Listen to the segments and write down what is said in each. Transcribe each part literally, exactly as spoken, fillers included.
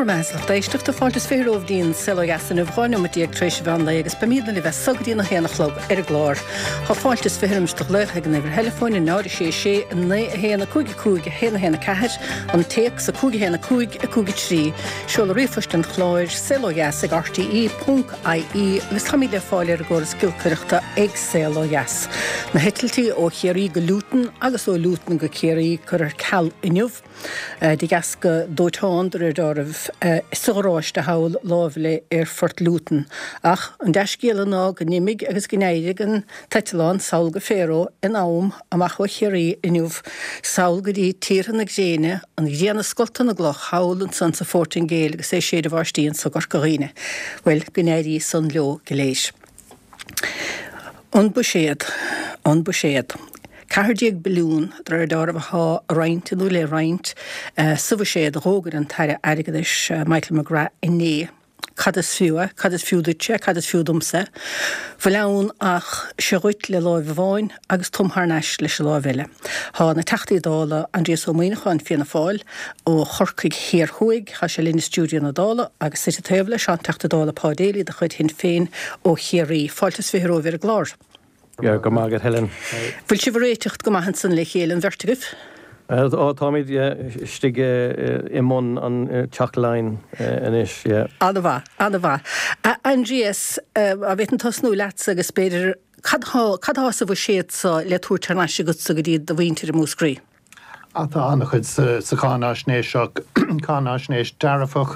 measla d'éisteach fáiltas féróh dín seogasan bhhainú a díag trééis bhana agus bemína le bheith sagdína héanachlog ar glár. Tá fáiltas férimsteach lecha gan bhar telefóin náir sé sé na héanana cúige cúige héna héna ceir an teach sa cúige héna cúig a cúige trí. Seola rifost an chláir seogas ag R T E dot I E agus chamí le fáilir agóras gilcuireachta ag seogas. Na hetiltí ó chéirí go lútan agus ó lútan go chéirí chur ar ceall inniuh. Dí gas go dóitáin ar dormh soráiste hail lábhla ar fort lútan. Ach an deiscéal ná go nimig agus gnéidig an teitilán saol go féró in ám amach ó chéirí inniuh saol go dtí tíran ag géine an ghéana scoltan a gloch hail an san sa fórtin géal agus é séad a bharstíon sa gorcaghine. Well, gnéirí san leo goléis. An buséad, an buséad. Cahardíag bilún drar darmh há roint inú le roint sa bh séad rógar an taire aigeis Michael McGrath inné. Cad is fiúa, cad is fiúdute, cad is fiúdumsa. Bhleann ach seoit le láimh bháin agus tomthneis leis láimhile. Tá na teachtaí dála Andreas Ó Maoineachán fianna fáil ó chorcaig hir chuig cha sé lína stúdio na dála agus si taobhla seán teachta dála pádéalaí de chuid hin féin ó chéirí fáiltas firóh ar glár. Ja, go mágad Helen. Bhfuil si bhréiteach go maithan san le chéal an vertigh? Á táid stige imón an teachlein inis. Anna bha, anna bha. Andreas, a bheith an tosnú leat agus beidir cad há sa bh séad sa le túirtarneise go sa go dtíad do bhaintear a múscrí? Atá annach chud sa cánáisnéiseach cánáisnéis dearafach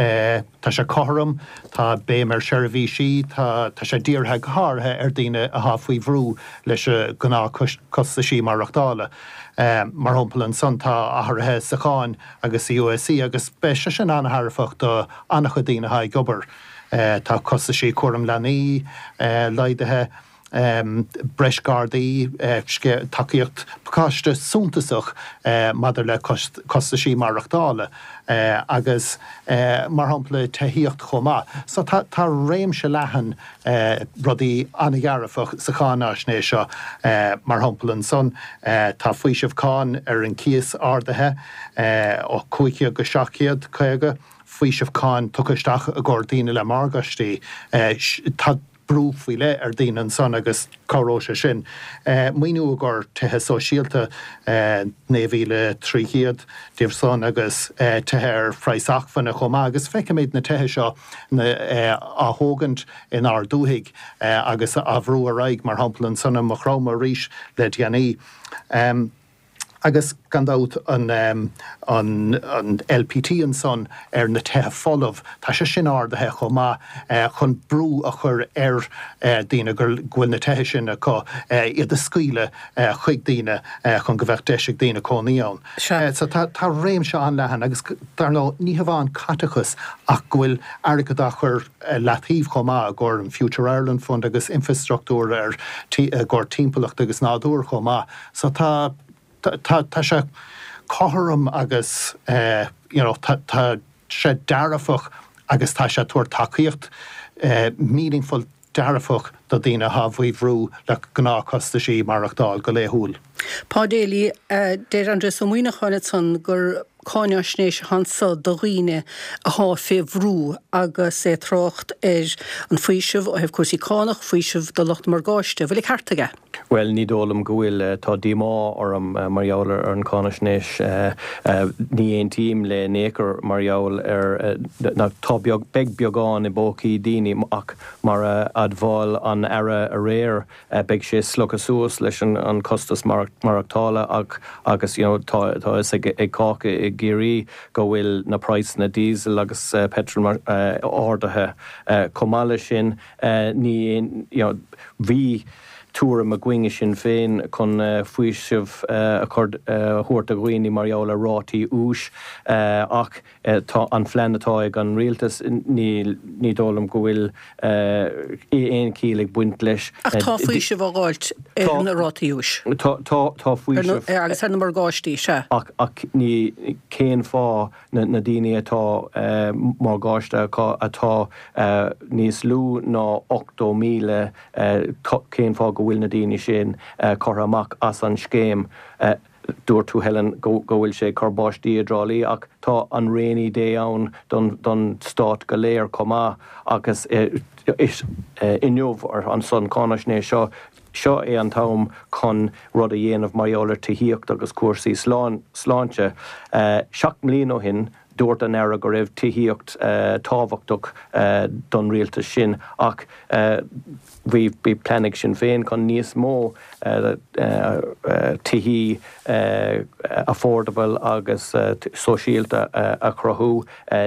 tá sé chom, tá bémar seirbhí si, tá sé díorthe tháthe ar daine a thafaoi bhrú leis gná costa sí marachtála. Mar thompla an son tá athairthe sa cháin agus i U S C agus be sé sin antharafacht do annach chu daine ha gobar. Tá costa sí cuam lenaí, leidathe, Um, breisgardaí uh, takeíocht páiste súntasach uh, madidir le costa sí marachtála uh, agus uh, mar hampla taíocht chomá. So tá réimse lehan uh, rudí anaghearafach sa chánáisné seo uh, mar hampla an son uh, tá faoisimh cáin ar an cíos ardathe uh, ó cúiche go seaciad chuige faoisimh cáin tuchaisteach a gcóirdaine le margastí uh, tá brú faoi le ar daine an son agus choróise sin. Uh, Muoinú gur tuthe sosialta uh, néomhíle tríchéad díobh son agus uh, tuthe ar phraisachfanna chomá agus feicimid na tuthe seo na uh, a thógant in ár dúthaigh uh, agus a bhrú a raig mar hampla an sonna mo chráma ríis le déanaí. Um, agus gandát an, um, an, an L P T an son ar na tuthe folamh, tá sé sin ardathe chomá uh, chun brú a chur ar uh, daine gur ghfuil na tuthe sin acu uh, iad a scaoile uh, chuig daine uh, chun go bheith deisiigh daine cónaíán. Uh, so tá réim se an lehan agus dar nó ní hamháin catachas ach ghfuil airgad a chur uh, leathíomh chomá a gur an Future Ireland Fund agus infrastruchtúr ar uh, gur timpeallacht agus nádúr chomá. So tá Tá sé chom agus tá sé dearafach agus tá sé tuair takeíocht meaningful dearafach do daine hafaoi bhrú le gná costa sí marachtáil go léthúil. Pádéalaí déir Andreas Ó Maoineachán san gur cáneisnéis hansa do riine a há fé bhrú agus é trácht ar an faoisimh ó hebh cuasí cánach faoisimh do Locht Margáiste. Bhfuil ag cartaige? Well, ní dólam go bhfuil tá dímá orm margheall ar an cáneisnéis ní aon tíim le nécar margheall ar tá beag beagán i bócaí daoine ach mar admháil an ara a réir beag sé slocas suas leis an costas marachtála ach agus tá is ag cácha i géirí go bhfuil na price na diesel agus petrol áirithe comála sin ní bhí túra a gcuinge sin féin chun faoisimh a chur thuairt a ghaoine margheall a rátaí ús ach an phleanatá ag an rialtas ní dólam go bhfuil éon cílig buint leis. Ach tá faoisimh a gáilt ar na rátaí ús? Tá faoisimh. Agus ar na margáistí se? Ach ní céan fá na daoine atá margáiste atá níos lú ná ochtó míle céan fá go bhfuil na daoine sin chur amach as an scéim dúir tú Helen go bhfuil sé corbáistí a drálaí ach tá an réí dé ann don stát go léir comá agus is inniuh ar an son cánaisné seo Seo é an tám chun rud a dhéanamh marolalar tithíocht agus cuasaí sláinte. Seac mbliain ó hin dúirt an air go raibh tithíocht tábhachtach don rialtas sin ach bhí bhí plenig sin féin chun níos mó tithí affordable agus sosiálta a chruthú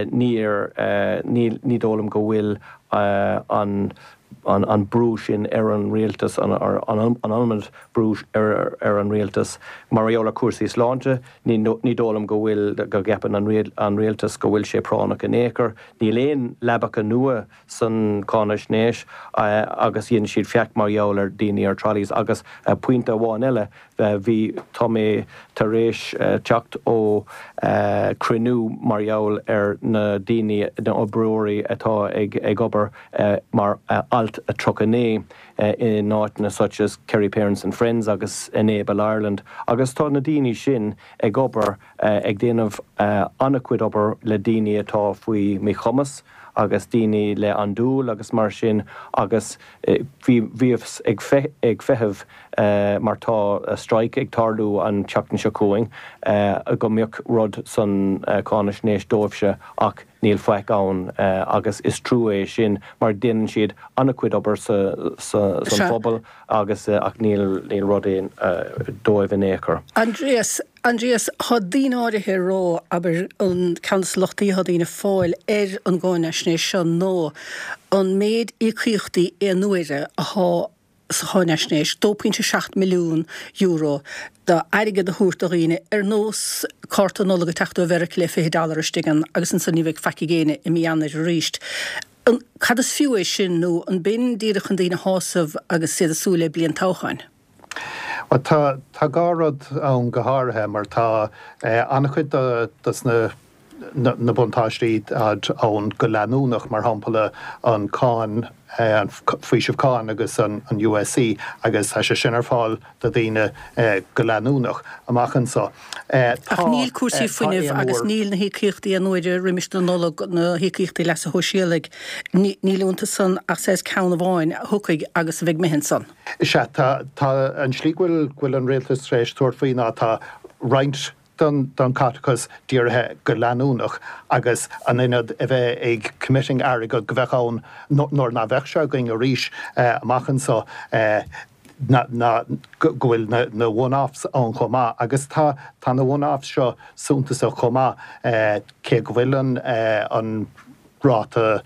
ní dólam go bhfuil an an an brú sin ar an rialtas an an almond brú ar ar an rialtas marolalar cuasaí sláinte ní ní dólam go bhfuil go gapan an rial an rialtas go bhfuil sé pránach an éacar ní léon lebacha nua san cánaisnéis agus dhéann siad feach marolalar daoine ar trolleys agus puinte bháin eile bhí tá mé tar éis teacht ó cruinniú marolalar ar na daoine na obrúirí atá ag ag obair mar alt a trocané in náitna such as Kerry Parents and Friends agus Enable Ireland agus tá na daoine sin ag obair ag déanamh annachcuid obair le daoine atá faoi mé chumas agus daoine le an dúil agus mar sin agus bhíomh ag feitheamh mar tá straik ag tarlú an teachtain seo cúing a go mbeadh rud san cánaisnéis dóibhse ach níl feic ann agus is trú é sin mar déanann siad annachcuid obair san phobal agus ach níl níl rud éon dóibh in éacar. Andreas Andreas, há dín áirithe rá aber an cancelachtaí há dína fáil ar an gánaisnéis seo nó an méid ícíochtaí é nuaire a há sa gánaisnéis two point seven milliún euro da airige de thuairtaíine ar nós carta nóla teachta bheireach le fifty dollar stigan agus an sanníomh feici géine i mianna ríist. Cad is fiú é sin nó an bin díireach an daoine hásamh agus siad asúla blion táchain. Tá tá gárad an gothartha mar tá annachcuid na na buntáistí ón go leanúnach mar hampla an cáin an faoisimh cáin agus an U S C agus tá sé sin ar fáil do dtíine go leanúnach amachchan sa. Ach níl cuasaí fuinemh agus níl na hícíochtaí an nuidir riimiis na nóla na hícíochtaí leis a thoisialaigh nílúnta san ach sé ceann bháin thucaigh agus bheith mihin san. Se tá an slí bhfuil bhfuil an réaltas rééis tuair faoine tá roinnt don don catachas díorthe go leanúnach agus an inad a bheith ag committing airigad go bheith ann nóir na bheith seo going a ríis amachchan sa na na gohfuil na na one-offs an chomá agus tá tá na one-offs seo súntas a chomá cé go bhfuil an an ráta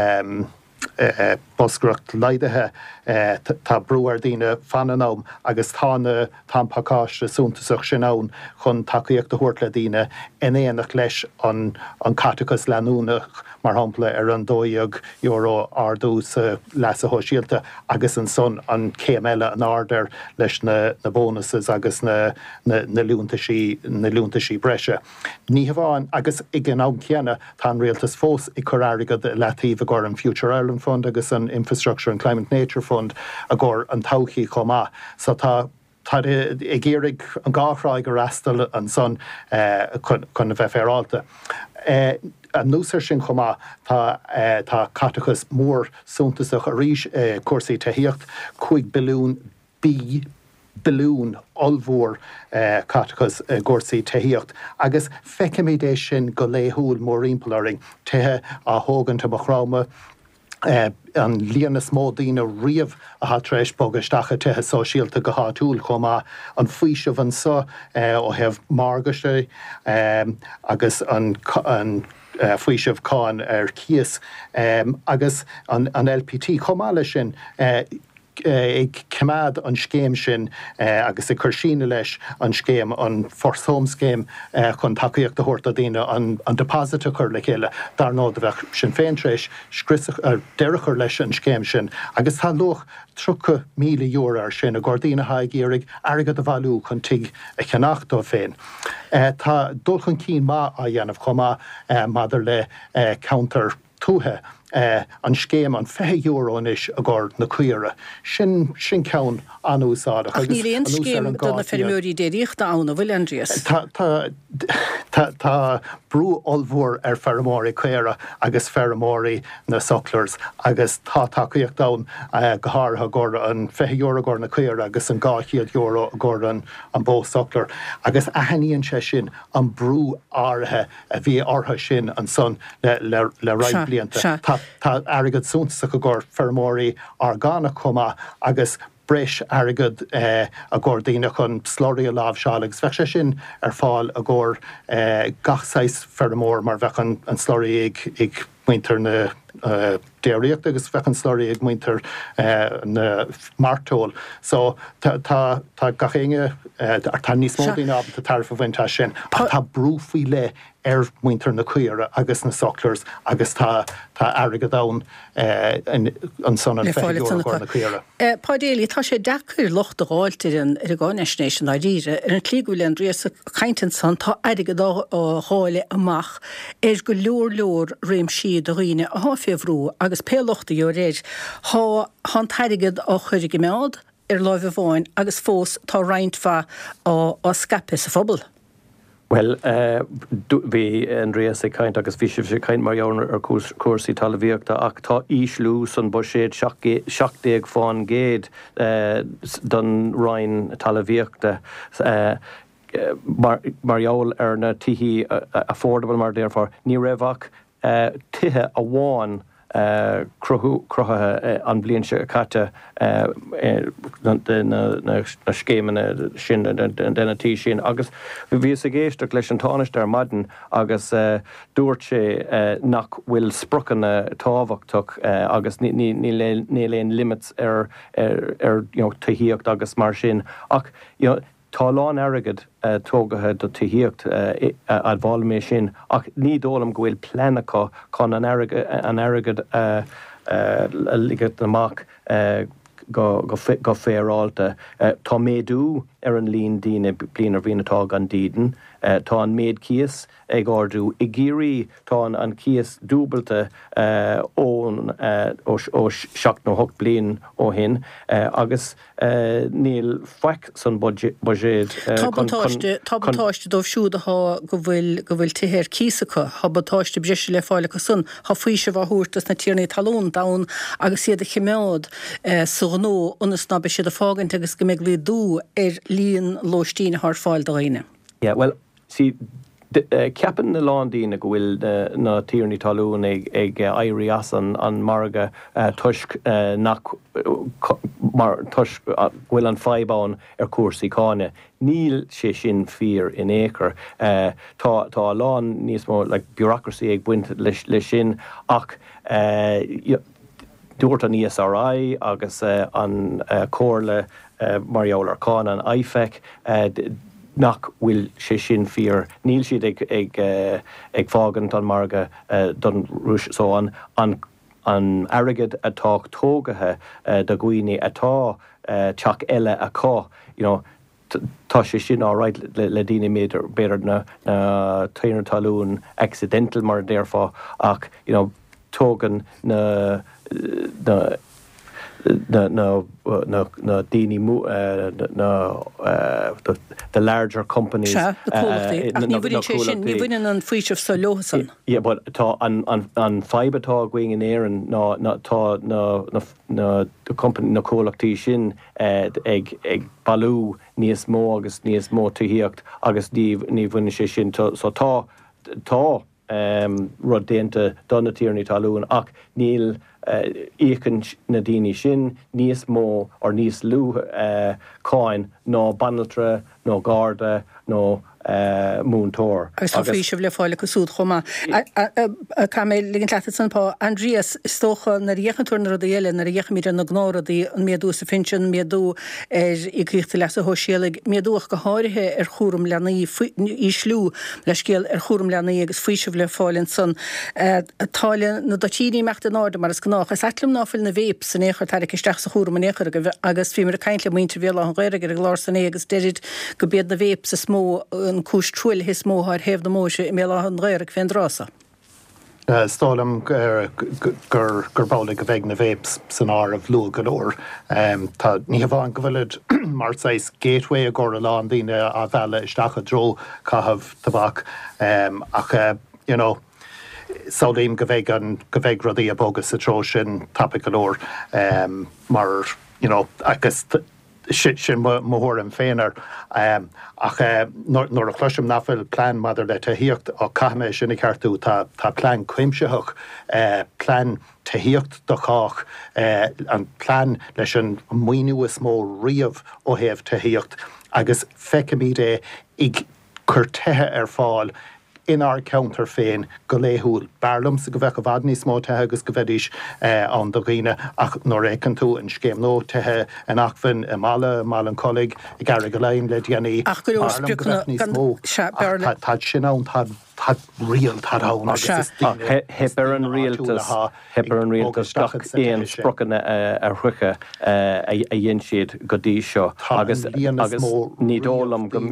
boscracht leidathe tá brúar daoine fananám agus tána tápacáiste súntasach sin ann chun takeíocht do thuirt le daoine in éanaach leis an an catachas leanúnach mar hampla ar an dóíag euro ardús leis a thoisialta agus an son an céim eile an ardar leis na na bónuses agus na na na lúntaisí na lúntaisí breise. Ní hamháin agus ag an am ceanna tá an réaltas fós i chur airigad leatíomh agur an Future Ireland Fund agus an Infrastructure and Climate Nature Fund agur an tauchií chomá. So tá tá i ggéirigh an gáthráig go rastal an son chun a bheith féráalta. An núsar sin chomá tá tá catachas mór súntasach a ríis cuasaí taíocht chuig bilún bí bilún olmhór catachas gúrsaí taíocht agus feicimidéis sin go léthúil mór impolaring tuthe a thógannta mo chráma Uh, an líana smó daoine riamh a hatrééis bogasteacha tuthe sosiálta go háúil chomá an faoisimh an sa ó hebh margaiste um, agus an, an uh, faoisimh cáin ar cías um, agus an, an L P T chomáile sin uh, ag cemad an scéim sin agus i chuirsíne leis an scéim an forsóm scéim chun takeíocht do thuirta daoine an an deposita chur le chéile dar nó bheith sin féintrééis deirechar leis an scéim sin agus tá loch tríocha míle euro ar sin a gordíine haigéirigh airgad a bhú chun tuig a cheannachtó féin. Tá dul chun cín má a dhéanamh chomá madidir le counter túthe an scéim an fé euro is a gur na cuire. Sin sin ceann anúsáide. Ach ní réon scéim donna fermúí déiríocht anna bhfuil Andreas. Tá brú olmhór ar fermóí cuire agus fermóí na soclers agus tá takeíocht da gothartha gur an fé euro gur na cuire agus an gáchiad euro gur an bó socler. Agus ahaíonn sé sin an brú áthe a bhí ortha sin an son le raibh blianta. Tá agad súnta go gur fermóí argána cuma agus breis agad a gur daine chun slóirí a lábh seáil agus bheith sé sin ar fáil a gur gachsáis fermór mar bheith an slóirí ag muintear na déiríocht agus bheith an slóirí ag muintear na martóil. So tá gachéine ar tá níos mó daoine ábhar tarfa bhainte sin. Tá brúfaí le ar muintear na cuire agus na soclers agus tá agad ann an son an fé euro gur na cuire. Pádéala, tá sé dechar locht a gáiltir ar a gáineisnéis na ríre ar an clígúil an Andreas caiintean san tá agad á háile amach ar go leor leor réim siad a riine a há féhrú agus pélochta jo réid há han tairigad á chuirigh meád ar láimh bháin agus fós tá reintfa á scape sa phobal. Well, bhí Andreas é caint agus bhí sibh sé caint mar dhearnar ar cuasaí talmhaíochta ach tá íslú san ba séad seachtaigh fáin géad don roinn talmhaíochta margheall ar na tithí affordable mar therefore ní raibh ach tithe a bháin crutha an blion se caite na scéimena sin denna tí sin agus bhí a géisteach leis an táneiste ar maidin agus dúirt sé nach bhfuil sprochanna tábhachtach agus ní léon limits ar tuíocht agus mar sin ach tá lán airgad tógathe do tuíocht a bháil mé sin ach ní dólam go bhfuil pleanacha chun an airgad ligad amach go féráilta. Tá méadú ar an líon daoine blianar bhíonatá gan díden, tá an méad cías ag ardú i ggéirí tá an cías dúbalta ón ó seach nó hocht blian ó hin agus níl feic san budgéad. Tábatáiste dómh siúdaá go bhfuil go bhfuil tíhéir císacha, Tábatáiste breise le fáile go sun, Tá faoi se bhthúirtas na tíornaí talún dán agus siad a chiméad sa nó onas ná be siad a fágant agus go méid bhí dú ar líon lóistíine th fáil do réine. Yeah, well, see, ceapan na lándaína go bhfuil na tíornaí talún ag éirí as an marga tuisc nach bhfuil an fáibáin ar cuasaí cáine. Níl sé sin fíor in éair. Tá lán níos mó le bureaucracy ag buinte le sin ach dúirt an E S R I agus an cóirle margheall ar cáin an I F E C nach bhfuil sé sin fíor. Níl siad ag fágant an marga don rúis so an an airgad atá tógathe do gcuoine atá teach eile a cá. Tá sé sin áráid le daoine méidir beidir na taoinear talún accidental mar therefore ach tógan na na na na na na daoine mú na the larger companies. Ní bhfuin an faoisimh sa leosan. Yeah, but tá an an fibeatá going in air and ná tá na na company na cólachtaí sin ag ag bailú níos mó agus níos mó tuíocht agus ní bhfuine sé sin so tá tá rud déanta donna tíornaí talún ach níl écan na daoine sin níos mó ar níos lú cáin nó banaltra nó garda nó múntóir. Agus tá faoisimh le fáile go súd chomá. Cá mé ligin leata sanpá Andreas istócha na dhéchanúir na dhéile na dhéchamíre na gnáradí an méadú sa finsin méadú i gríochta leis a hóisialig méadúach go háirithe ar chúram lenaí í slú le scéal ar chúram lenaí agus faoisimh le fáilinn san táile na dotíí meachta náda mar is gnách is etlumm náfuil na bhéip san éair tar isteach sa chúram an éair agus fí mar a caiintle muinte bhéla an gaiire ar glár san agus deirid go bead na bhéip sa smó an cúis trúil his móthir hebh na móise i mé an réir a féin drása. Stálam gur gur bála go bheith na bhéips san áir of lu golóir. Tá ní bháin go bhfuilid mar sais gateway a gur lá daine a bheile isteach a dro cahabh tabhac ach you know Sádaim go bheith an go bheith rudaí a bogus a tro sin tappa golóir mar you know agus sin móthrim féinar ach nuair a chluisim nafuil plán maidir le taíocht ó caiime sinna ceartú tá plán cuimseach plán taíocht do chách an plán leis an muoinú is mó riamh ó thaobh taíocht agus feicimid é ag chur tuthe ar fáil inar counter féin go léthúil bearlam sa go bheith go bhhad níos mó tuthe agus go bheidís an do ghaoine ach nóir écan tú an scéim nó tuthe an achfin i mala mal an colig i gar go léim le déanaí ach go leor níos mó tá sin ann tá rial tárán Hebar an rialtas Hebar an rialtas gach éon sprochanna ar chuiche a dhéon siad go dtí seo agus agus nídólam go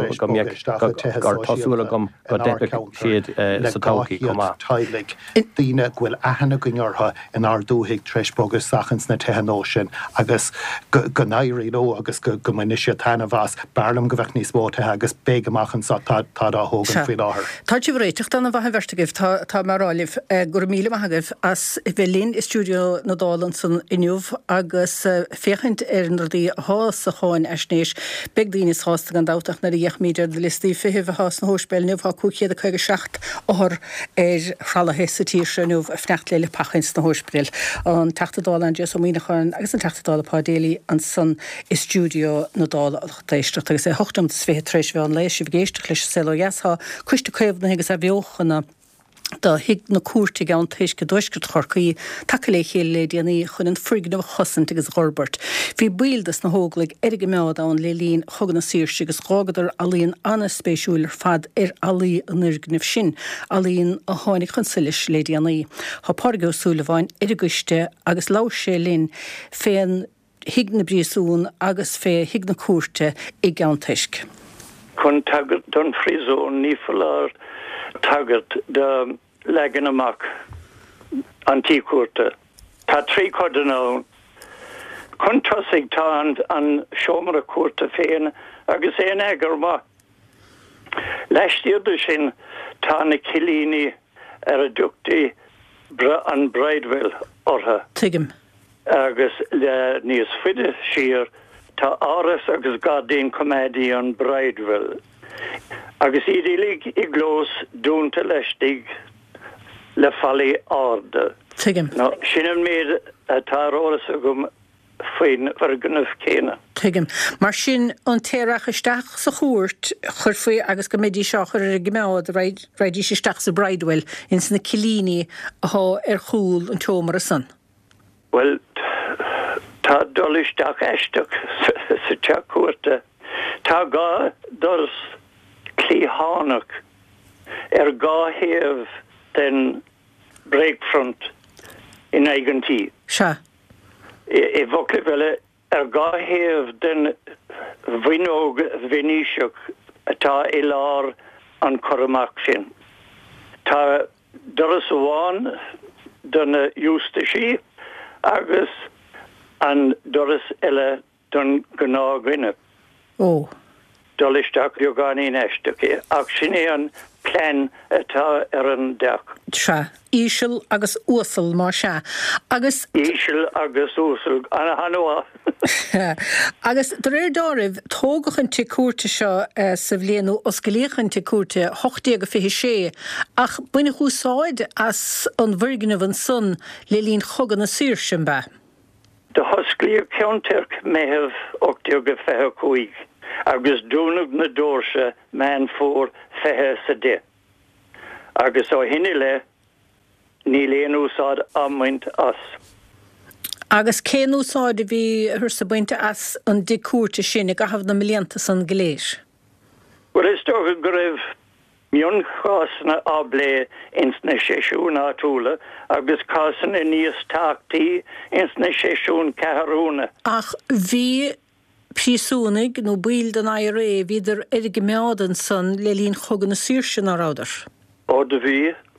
gur tosúla gom go depic siad sa táchaí comá. Táidlig daoine bhfuil aithne go ngeortha in ár dúthaigh treis bogus sachans na tuthe sin agus go nairí nó agus go go muise tainna bhas bearlam go bheith níos mó tuthe agus bé amachchan sa tá á thógan faoi láthair. Táid bhréiteach anna bhathe vertigih tá maráilih gur míle maithagah as bhelín i stúdio na dálan san inniuh agus féchaint ar nardí hás a cháin eisnéis beag daoine hásta an dáteach na dhéoch míidir de listí fihih hás na hóspéil nuh há cúchéad a chuige seacht áthir ar chralathe sa tíir se nuh a fnecht leile pachins na hóspéil an teachtadálan de míachchan agus an teachtadála pádéalaí an san i stúdio na dála éisteach agus é hochtam fé trééis bheith an lééis si bhgéisteach leis seohá chuiste chuibh agus a bheochanna da hig na cuairte gan teis go doisgurt chorcaí take le chéile le déanaí chun an frignamh chosint agus Robert. Bhí buildas na hóglaigh erige meád an le líon chogan na síirse agus gágadar a líon anna spéisiúil ar fad ar alí an irgnimh sin a líon a tháinig chun silis le déanaí. Tá páirge súlaháin iriguiste agus lá sé linn féin hig na bríosún agus fé hig na cuairte i gan teisc. Chun tagart don frisón ní falar tagart de legan amach antícuirte. Tá trí codanán. Chun tosig tá an seomar a cuirte féin agus éon eagar ma. Leistíoda sin tá na cilíní ar a dúchtaí an Bridewell ortha. Tuigim. Agus le níos fuide siar tá áras agus gadín comédí an Bridewell. Agus idílig i glós dúnta leistig le fallí áda. Tuigim. No, sinan méid tá áras agum faoin varganmh céine. Tuigim. Mar sin an téireach isteach sa chóirt chur faoi agus go méidí seo chur ar gmeád raidí sé isteach sa Bridewell ins na cilíní ath ar chúl an teomar a san. Well, tá dolisteach eisteach sa teachúirte. Tá gá dors clíhánach ar gá héamh den breakfront in eigentí. Se. I bhocla bheile ar gá héamh den bhuinóg Veníiseach atá i lár an choramach sin. Tá doras amháin donna Eustachi agus an doras eile don gná ghuine. Ó. Dolisteach jogáí neisteach ach sin é an plán atá ar an deach. Se. Ísil agus úsal má se. Agus Ísil agus úsal an hanua. Agus do réir dáibh tógachan te cuarta seo sa bhléanú os goléchan te cuarta hochtaí go fihí sé ach buine chúsáid as an bhirgnamh an son le líon chogan na sír sin be. De hosclío ceantarc méheh ochtaí go fethe cuaig agus dúnamh na dóirse mean fór fethe sa dé. Agus ó hinine le ní léon úsáid amhaint as. Agus cén úsáid a bhí thur sa bainte as an de cuarta sin ag gahabh na millianta san gléis? Well, is tógadh go raibh mion chásanna ablé ins na séisiún átúla agus cásanna níos táchtaí ins na séisiún ceathrúna. Ach bhí príosúnaigh nó build an I R A bhíidir erige meádan san le líon chogan na sír sin á rádar. Ó de bhí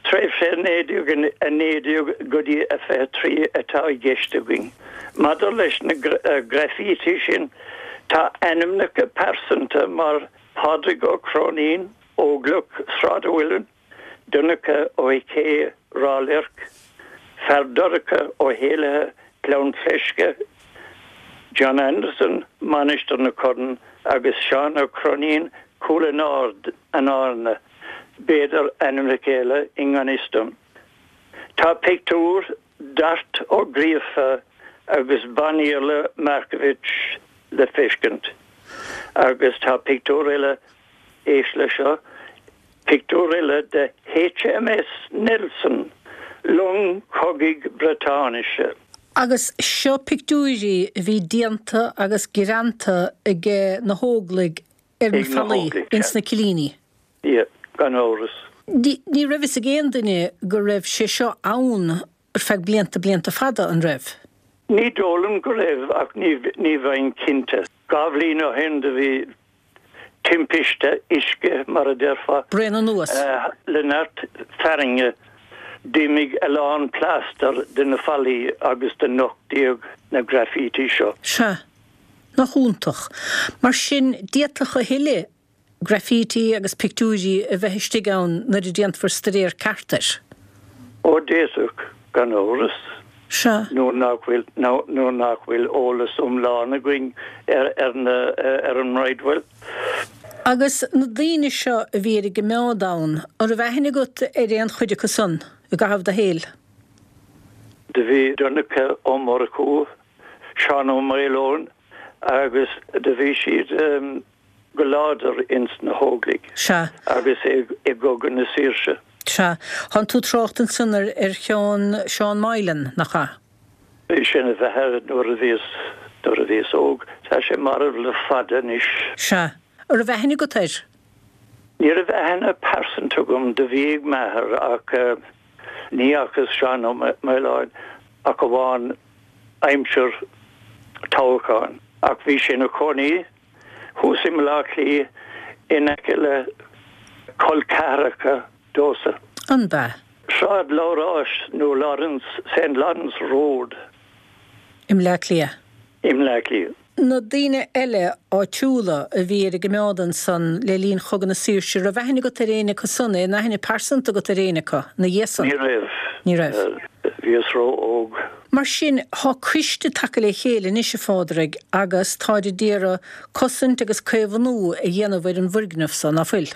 Treif sé néidiúg a néidiúg godí a fé trí atá i gceistúing. Madar leis na graffiti sin tá enimnacha persanta mar Padraig ó Cronín óglach sráidhhuilean, dunacha ó icé rálirc, ferduracha ó héilethe clón fleisce, John Anderson, Manister na Corn, agus Sean ó Cronín, cúla nord an ána, béidir enimnacéile inganistum. Tá pictúr dart ó gríofa agus Baníola Markovich le Fiskent. Agus tá pictúrile éisle seo, pictúrile de H M S Nelson, long cogig Británische. Agus seo pictúirí bhí dianta agus giranta ige na hóglaigh ar na falaí ins na cilíní. Ie, gan óras. Ní raibh a géan duine go raibh sé seo ann ar feadh blianta blianta fada an raibh. Ní dólam go raibh ach ní bhain cinnte. Gabhlín ó hen de bhí timpiste isce mar a derfa. Brenna nuas. Uh, Lenart Ferringe dimig elan plaster de na falaí agus de nochtíog na graffiti seo. Se, na húntach. Mar sin diatacha hiile graffiti agus pictúirí a bheith stigán na diant for staréir cartar. Ó déasúch gan óras. Se. Nó nachhfuil nó nó nachhfuil ólas umlána going ar ar na ar an raidhfuil. Agus na daoine seo a bhíar go meádáin ar a bheithna gut ar réon chuide go son a gahabh de héal. De bhí dunacha ó Morcó, Sean ó Mailón, agus de bhí siad um, go láidir ins na hóglaigh. Se. Agus é gogan na síirse. Se. Han tú tráchtan sunnar ar Seán Seán Mailen nach cha? Bhí sin a bheithe nuair a bhíos nuair a bhíos óg, tá sé mar le fada níos. Se. Ar a bheithna go teir? Níor a bheithena persanta gom de bhíag methar ach uh, ní achas Seán ó Maileáin ach go bháin aimseir táchán. Ach bhí sin a choní, húsim láchlí inaice le colcaracha dósa. An ba? Sráid Lárás nó Lawrence, Saint Lawrence Road. Im leclia? Im leclia. Na daoine eile á túla a bhíar go meádan san le líon chugan na síirse a bheithna go tar réine go sunna na hena persanta go tar réine go na dhéasan. Ní raibh. Ní raibh. Bhíos ró óg. Mar sin há cuiste take le chéile ní sé fádraig agus táidir díra cosint agus cuimhnú a dhéanamhfuir an bhurgnamh san na fuil.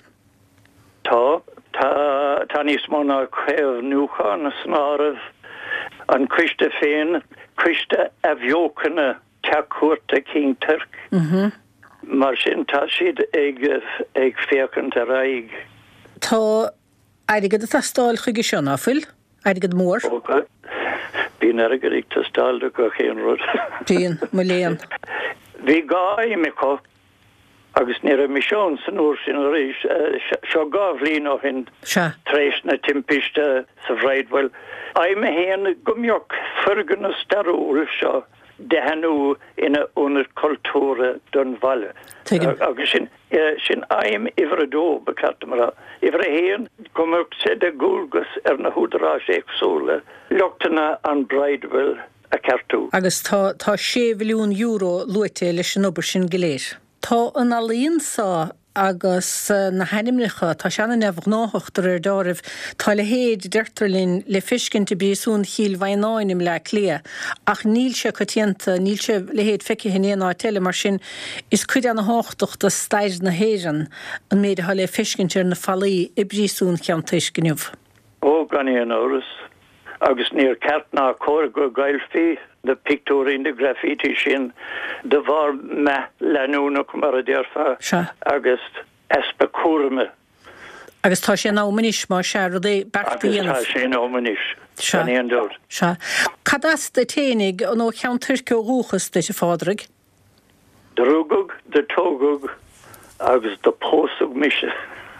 Tá, tá, tá níos móna cuimhnúcha na snáramh an cuiste féin, cuiste a bheochanna teachúirta cín Turc. Mhm. Mar sin tá siad ag ag fécant a raig. Tá airigad a stáil chuige seo na fuil? Airigad mór? Óga. Bhín ar ag tá stáil go chéan rud. Díon, mo léan. Bhí gá imimeá agus ní a misión san úr sin a rééis seo gáhlín ó hin Se. tréis na timpiste sa bhreidhfuil. Aime héana gomioch fergan na starúil seo dehanú ina únar cultúra don bhaile. Agus sin sin aim ifar a dó becartamara. Ifar a héan gomioch sé de gúlgus ar na húdarrás éagsúla lechtana an Bridewell a cartú. Agus tá tá sé milliún euro luite leis an obair sin goléir. Tá an alíonn sa agus uh, na henimnecha tá seanna nefh náhochtar ar dáibh tá le héad deirtarlín le fiscinnta bríosún chiil bhainnáinim le clia ach níl se cotianta níl se le héad feici hinnéana teile mar sin is cuid an na háchtach do stair na héan an méidir há le fiscinnte ar na falaí i bríosún cheantais gniuh. Ó gan éon áras agus níor ceartná cóir go gailfií de pictúrin de graffiti sin de bhar me leúnach mar a dearfa agus espa cuarme. Agus tá sé námanis má se ru é bertaíanamh. Agus tá sé námanis. Se. An éon Se. Cadas de ténig an ó cheanturce ó rúchas de sé fádraig? De rúgug, de tógug agus de pósug mise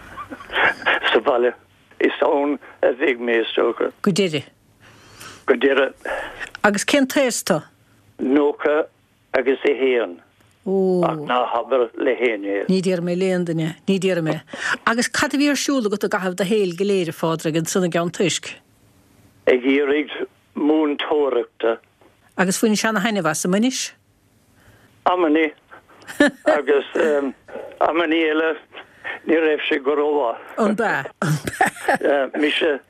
sa bhaile is ón a bhíh méastócha. Go déire? Go déire. Agus cén téirsta? Nócha agus é héan. ach ná habar le héine. Ní díar mé léandaine, ní díar mé. Agus cad bhí arsúla go a gahabh de héal go léir fádra an sanna gan tuisc. Ag írig mún tóireachta. Agus fuin seanna haine bhe sa munis? Amani agus um, amani eile ní raibh sé go róha. An ba. Mi se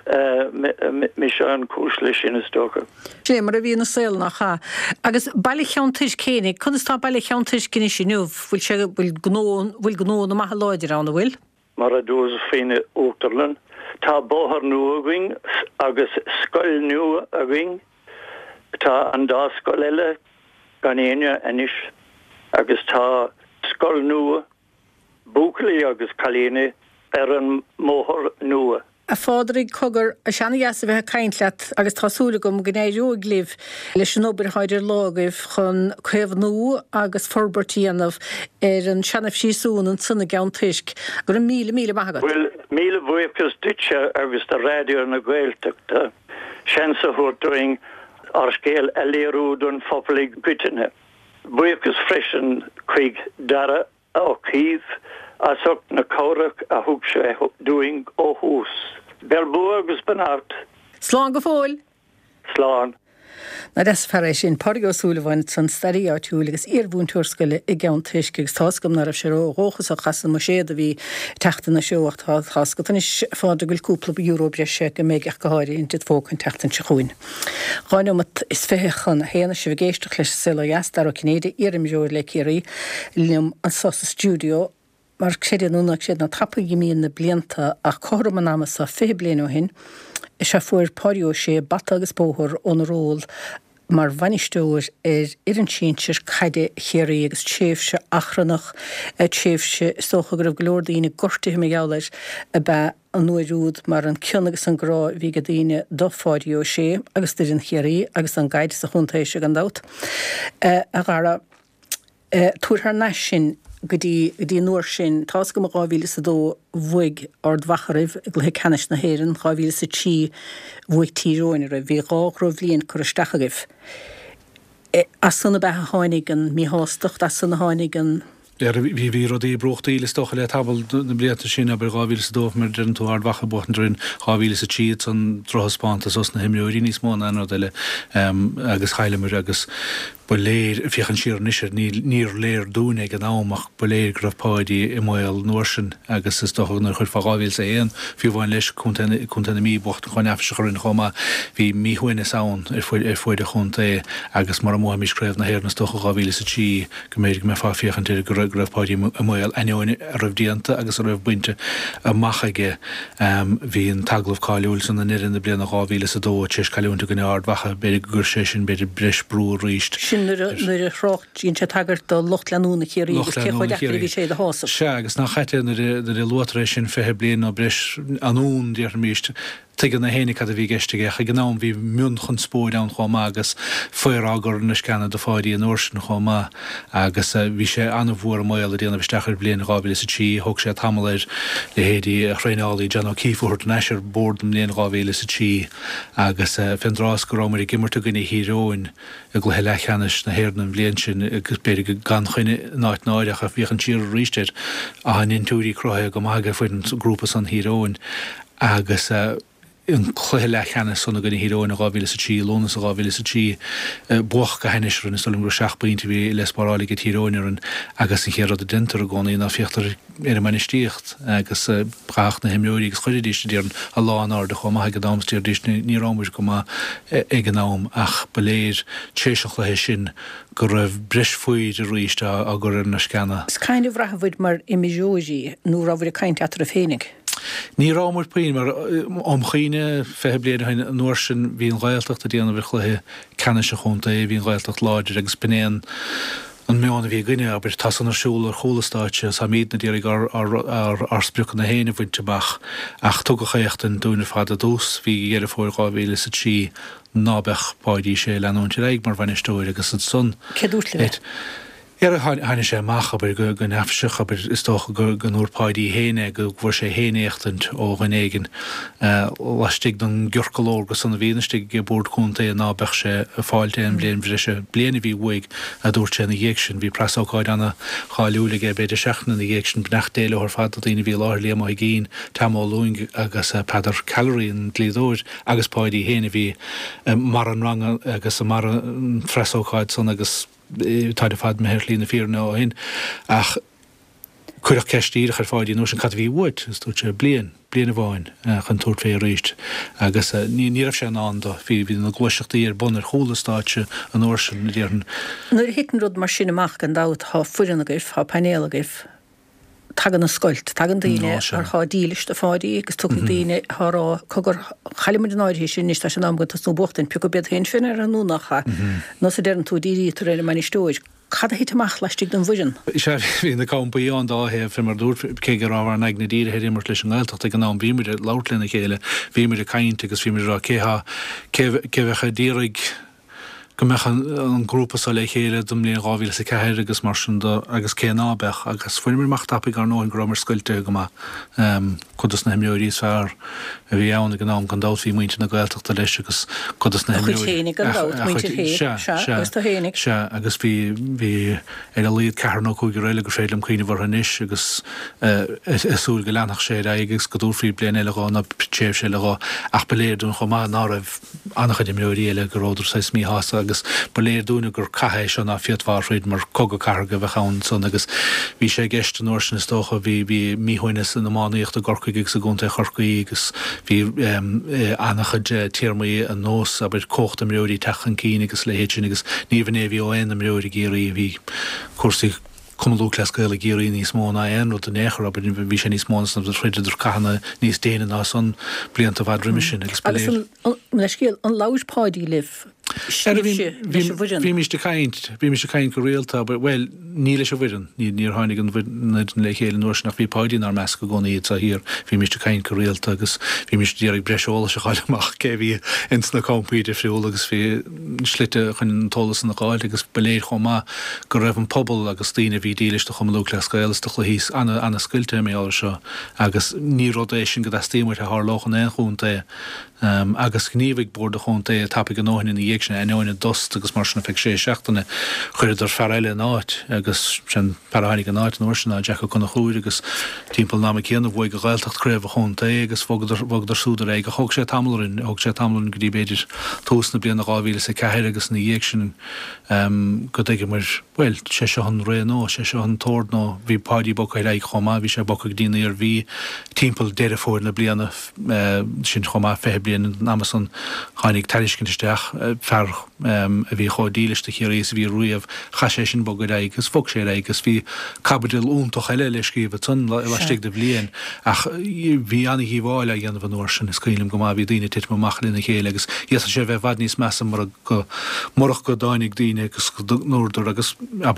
mi se an cúsla sin is tócha. Sé mar a bhí na saoil nach cha. Agus bailí cheann tuis cénig, chun is tá bailí cheann tuis cinine sin nuh bhfuil sé bhfuil gnó bhfuil gnó na maithe láidir anna bhfuil? Mar a dús féine Uachtarlan. Tá bóthar nua a going agus scoil nua a going. Tá an dá scoil eile gan éine anis agus tá scoil nua búclaí agus caléine ar an móthar nua. A fádraigh cogur a seanna gheasa bheith caintleat agus tásúla gom gnéadú glibh leis an obair haidir lágah chun chuamh nó agus forbartíanamh ar an seanamh síosún an sunna gan tuisc gur an míle míle maithagad. Well, míle bhuichas ditse agus de radio na Gaeltachta sean sa thuirtuing ar scéal a léirúd an phoblaigh cuiteanna. Buíochas freisin chuig dara ó cíomh a socht na córach a thug sé doing ó hús. Berbú agus benart. Slán go fóil? Slán. Na des feréis sin Pádraig Ó Suilleabháin san starí áitiúil agus iarbún tuairscoile i gceann tuisce agus táscam nar a sé róchas a chasan mo séad a bhí teachtain na seocht thásca. Tá is fáda goil cúpla euro breise go méid ach go háirí intiad fócain teachtain se chuin. Gáinúmat is fechan héana se bh géisteach leis sila gas ar ó Cnéide iarm joir le céirí liam an sosa stúdio mar séad núnach séad na tappa gimíon na blianta a chom an amas a fé blian ó hin. Is se fuair páirio sé bat agus bóthir ón ról mar bhainisteúir ar ar an tíintir caide chéirí agus tséimhse achrannach tséimhse socha go raibh glóirdaíine gortaithe me gealair a bheith an nuairúd mar an ceannagus an grá bhí go daoine do fáirio sé agus duir an chéirí agus an gaiid sa chuntaise an dát. A gara túair neis sin go dtí nuair sin tás go gáhíle sa dó bhuaig ar dvacharimh go le canis na héireann gáhíle sa tí bhuaig tíróinir a bhí gá roimhlíonn chu isteachagah. As sanna bethe háinnig an mí hástocht as sanna háinnig an Ja, vi vi rodí brochtíle stocha le tabal na bliata sin aber gávíle sa dóf mar den tú ardhacha botan drin gávíle sa tíad an trochaspáanta os na himúí níos mó an deile agus chailemir agus beléir fiochan siar nisir níor léir dúna an ámach beléir grafpáidí i mil nuairsin agus is stocha nar chuir fagávíil sa éon fiú bhain leis chuntainna mí bocht chuin efse churin chomá hí míhuiine saon ar foiide chunta é agus mar mó míscréibh na héir na stocha gávíle sa tí go méidir me fá fiochan tíir grafpáidí a mil aine a raibh díanta agus a raibh buinte a machaige hí an taglah cáiliúil san na nirin na bliana gávíle sa dó teis cáiliúnta gona ardhacha beidir gur sé sin beidir breis brú ríist. nuair a chrocht dín se tagart do locht leúna chéirí agus chéchuid bhí sé a hása. Se agus nach chaite na luatrééis sin fethe blian a breis anún díar míist. Tuige na hénig a bhí geistige a gnám hí miún chun spóid an chomá agus foiir agur na scanna do fáidí an orsin chomá agus bhí sé anna bhór mil a déanana bhistechar blian gábhíle sa tí thug sé tamir le héadí a chréálaí John O'Keefe neisir bordm léon gábhíle sa tí agus findrás go rámarí gimmarta gine híróin a go he lechanis na héirnam blian sin agus beidir go gan chuine náit náideach a bhíchan tíir ríisteir a han intúí crothe go maithe foiin grúpa san híróin agus yn chléile cheanna sonna gona híróin a gábhíle sa tí, lónas a gábhíle sa tí buach go heineisir in stolim go seach bainte bhí lesparála go tíróinear agus in chéad a dentar a gcóna na fiochttar ar a manistíocht agus brach na himúí agus chuidir díiste díarn a lán áir de chomá go dámstíir díiste ní rámir go má ag an nám ach beléir téiseach le sin go raibh breis faoid a ríiste a gur ar na scanna. Is caiineh rathbhaid mar imimeóidí nó ra bhfuil caiint atar a fénig. Ní rámar paoin mar omchaoine fethe bliana hain nuair sin bhíon ghailteach a déanana bhir chluthe cenne se chunta é bhíon ghailteach láidir agus binéan an meánna bhí gine aber tasan arsúil ar cholastáte sa míad na déirigh ar spruúchan na héana bhainte bach ach tu go chaochttain dúna fad a dús bhí dhéar fóir gábhíle sa tí nábeh páidí sé leanúnte réig mar bhainisteúir agus an sun. Ceadús le Er haine sé maach aber go go nefsech aber is toch go gan oorpaidí héine go bhór sé hénéchtint ó gan éigen lastig den gjorkológus an a vénestig ge bord chunta a nábech sé a fáilte an blian bhrí se bliana bhí weig a dúirt sé na dhéicsin bhí prasááid anna cháúla ge beidir seachna na dhéicsin bnechdéile ar fad a daoine bhí láir léam a gén tamálúing agus pedar calorín glídóir agus páidí héine bhí mar an rang agus mar an fresááid san agus táid a fad me hirlína fíorna á hin ach chuireach ceistíach ar fáidí nó an cad bhí bhuid is dúirt sé blian bliana bháin chun túirt fé ríist agus ní níramh sé an dó hí hí na gluiseachtaí ar bunar cholastáte an orsin na dtíarn. Nuair hitan rud mar sin amach an dát há fuirin a gaibh há panéal a gaibh tagan na scoilt, tagan daoine ar há díliste fáidí agus tugan daoine thárá cogur chalimid an áidhí sin níos tá sin am go tasú bochtain piú go bead héin fin ar an núnacha nó sa dean tú díí tar éile maní stóid. Cad a hit amach leistig den bhuiin? sé hí na campa an dáthe fé mar dúr cé gur áhar ag na díre héir mar leis an gáilteach ag an ná bhíimiid láirlína chéile, bhíimiid a caiint agus bhíimiid rá cétha céhecha díraigh go mechan an grúpa sa le chéile dom líon gáhíle sa ceir agus mar agus cé nábech agus fuimmir macht tapig ar nóin gromar scoilte go má chudas na himúirí fear a bhí anna gan ná gan dáhí muinte na gailteachta leis agus chudas na himúirí se agus bhí bhí ar a líad cear nó chuig réile go féile am chuoine bhar hanis agus súil go leannach sé agus go dúrfií blian eile gá na téh sé le gá ach beléirún chomá ná raibh annach himúirí eile go ráidir sa mí hása agus beléir dúna gur caiéis se na fiadhharréid mar coga carga bheitchaún son agus bhí sé gceist an orsin is tócha bhí bhí míhoine san na máíocht a gorcaigh sa gúnta chorcaí agus bhí annachad tíirmaí an nós a bid cócht am réirí techan cíine agus lehéitin agus níomhan é bhí ó ein am réirí géirí bhí cuasaí cumú leis goile géirí níos móna ein rud an éair a bhí sé níos móna san friidir chana níos déana ná son blianta bhd riimisin agus leis céal an láispáidí libh. Bhí mis de caiint, bhí mis caiint go réalta, well ní leis a bhuiin, ní níor tháinig an le chéile nuair nach bhí páidín ar meas go gcónaí a hir, bhí mis de caiint go réalta agus bhí mis déarag breisiála se cháileach cé bhí ins na compíide friúla agus bhí slite chun tolas na gáil agus beléir chomá go raibh an pobl agus tíine bhí dílis do chumlú le scailsta le híos anna anna sciilte mé á seo agus ní rodéis sin go tíimir a thláchan é chunta Um, agus gníomhigh bord a chun é tapig an nóhin in dhéicna aóinna dost agus mar sinna feic sé seachtainna chuidir ferile náit agus sin parahanig an náit an orsinna deach chuna chúir agus timppla ná chéanana bhfuil go gáiltacht créibh a chun é agus fogdar súdar é go thug sé tamlainn og sé tamlainn go dtí beidir túsna blian gáhíle sa ceir agus na dhéic sin um, go ige mar well sé se an ré nó sé se an tóir nó bhí pádí bo ag chomá bhí sé bo dína ar bhí timppla deire fór na blianana uh, sin chomá fé blian Amazon hánig tariscinteach fer a bhí chodílisteach chéir éis bhí ruíomh chaise sin bogad agus fog sé agus bhí cabdil úntaach eile le scríomh tun leistigh de bblion ach bhí anna hí bháile a dhéanamh an orsin is cílim go má bhí daine tit machlinna chéile agus dhéas sé bheith bhd níos measa mar go morach go dáinnig daine agus nóidir agus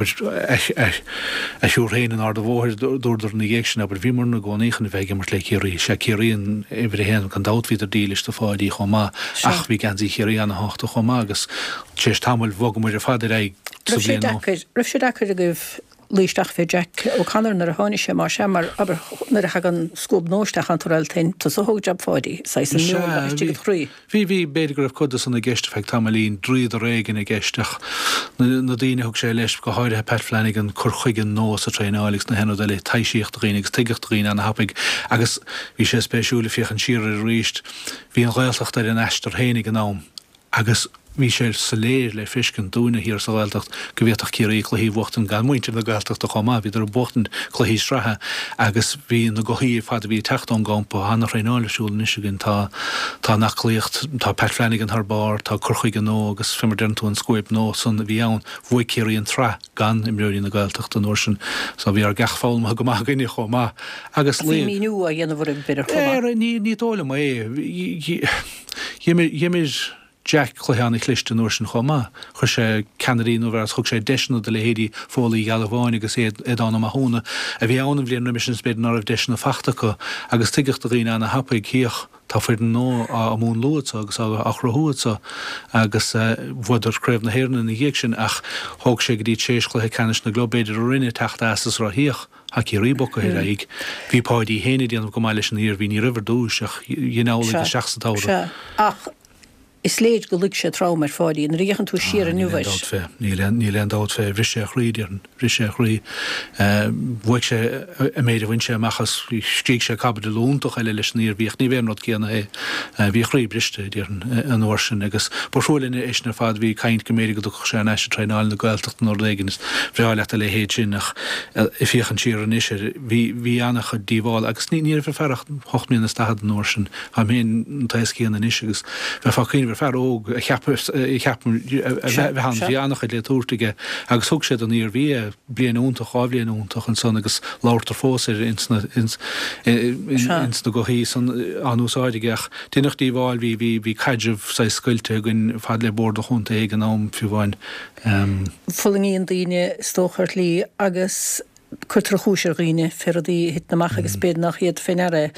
siúrhéin an arda bhir dúidir na dhéic sin, aber bhí mar na gcónéchan bheith mar le chéirí sé chéiríon ébre héan gan dáhíidir díliste fáidí chomá ach bhí gan chéirí anna háta chomá agus sé tamil bhga mar a fadidir ag Rih sé dachar a goibh líisteach fé Jack ó canar nar a tháinig sé mar sem mar aber nar a an scób nóisteach an toraltain tá so thógdeab fáidí sa chrí. Bhí bhí beidir go raibh chudas an na gceiste feag tamlín dríad a réigen na gceisteach na daine thug sé leis go háirithe petflenig an churchuigen nós a tréálegs na henú le taiisiíocht rinig tuigecht riine an hapig agus bhí sé spéisiúla fiochan siar a ríist hí an ghailteach ar an eistar hénig an nám agus hí sé sa léir le fiscin dúna hir sa gáiltecht go bhéach cíí chluhíí bhachtain gan muinte na gáilteach do chomá hí ar bochtan chluhíí strathe agus bhí na gohíí fad bhí techtán gámpa hána réáileisiúil nisisegin tá tá nachlíocht tá petflenig an thbár tá churchuig an nó agus fimar denú an scoib nó san bhí ann bhui céirí an tre gan im réirí na gáilteach an orsin sa bhí ar gachfáil go má gine chomá agus lí míú a dhéanamh beidir chomá. ní ní dóla é dhéimiid Jack chluhanna chlichte nuair sin chomá, chu sé Canaríú bhar thug sé deisna de le héadí fólaí galháin agus é an am húna, a bhí anna bblion mis bed ná ah deisna fachtacha agus tuigecht a riine anna hapaigh cíoch tá fuir nó a mún luúta agus achrathúta agus bhuidir craibh na héirna na dhéic sin ach thug sé go dtí téisclathe canis na globéidir a rinne techt asas rathíoch ha í ribocha hir aig. Bhí páidí héine díanamh go maiile sin ír hí ní ribhar dúiseach dhéála seachsatára. Ach is léid go lig sé traum ar fádaí an riochan tú siar a nuhais. Ní le dát fé bhrí sé chríidir bhrí sé chrí bhuiig sé a méidir bhain sé amachchas stíigh sé cabba de lúntaach eile leis níor bhíoch ní bhéim not céanna é bhí chrí briste dtíar an uair sin agus borthúlainna is na fad bhí caiint go méidir go sé an eiste treáil na gailteach nó réigenas bhreáile le héad sin nach i fiochan tíar an isir bhí annach díháil agus ní níor bhar ferach hochmíon na stahad an uair sin ha mén tais céan an is agus bheit fer óg cheapan bhí annach le túirtaige agus thug sé an íor bhí blian úntaach ábblion úntaach an son agus láirtar fósir ins na go hí san anúsáidigeach. Duach tí bháil hí hí caidirh sa scuilte gon fad le bord a chunta ag an nám fiúháin. Fullingíon daoine stóchart lí agus chutar chúisir riine feradí hit naach agus bed nach iad féinare.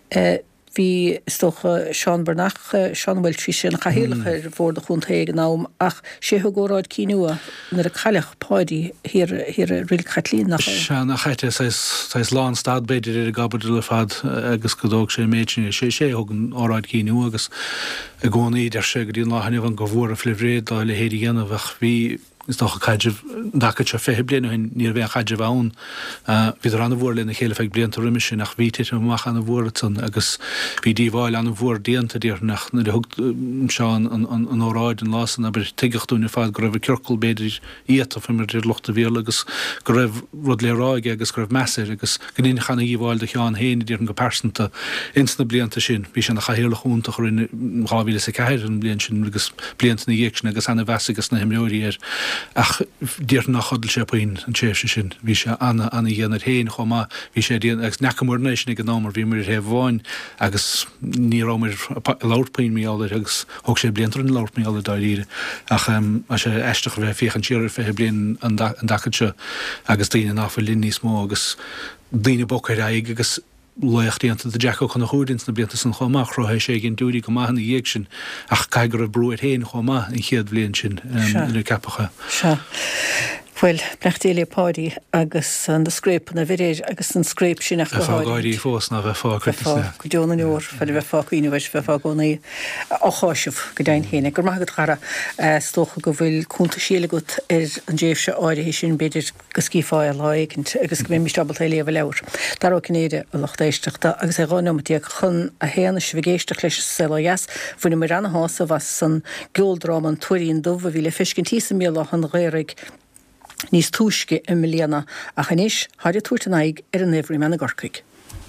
Bhí stocha Seán Bernach Seán bhfuil trí sin chahéalacha ar bhór a chunta ag an nám ach sé thugóráid cínua nar a chaileach páidí hir riil chatlín nach. Se nach chaite sais lán stad beidir ar a gabbar le fad agus godóg sé méidsin sé sé thugan áráid cínú agus a gcónaí ar sé go dtíon láhanamh an go bhór a flihréad le héidir dhéanamh bhí is doch caidir dacha se fé blianú hin níor bhéh chaidir bhán. Bhí ar anna bhór lena chéile feag blianta riimi sin nach bhí tiit amach anna bhóratan agus bhí díomháil anna bhór déanta díar nach na thug seán an óráid an lásan a ber tuigechtúna fád go raibh ceorcail beidir íata fa mar lochta bhéal agus go raibh rud léráige agus go raibh measir agus gníine chana íomháil de cheán héine díar an go persanta insna blianta sin. Bhí sin na chahéalach úntaach rinne ráhíle sa ceir an blian sin agus blianta na dhéic sin agus anna bheas agus na himreoirí ar ach dír nach chodal sé poin an séfse sin bhí sé anna anna dhéanaar héin chomá bhí sé díana agus necamúnéis nig an námar bhí mar heh bháin agus ní rámir láirpain míáir agus thug sé bliantar an láirpaíála daíre ach a sé eisteach bheith fiochan tíir fé blion an dacase agus daine náfa linní smó agus daine bocair aig agus leochtíanta de Jack chuna chuúdins na blianta san chomach roihéis sé gin dúí go maithna dhéag sin ach caigur a brúir héin chomá in chiad blion sin le capacha. Se. Bhfuil plechtéala páidí agus an de scréip na bhréid agus an scréip sin nach gáirí fós na bheith fá go deonna leor fe bheith fáíine bheith bheith fá gcónaí á cháisih go dain héna gur maigad chara tócha go bhfuil chunta síla go ar an déobh se áirithe sin beidir go scífáil láigint agus go mé mistabal léomh leabhar. Dará cinnéide a lochtéisteachta agus é gáinmtíag chun a héana sibhgéisteach leis selas bhuina mar anna hása was san ggóldrám an tuiríon dubh a bhí le fiscin tí mí an réirigh níos túisce i milliana a chanéis háidir túirtanaig ar an éhrí mena gorcaig.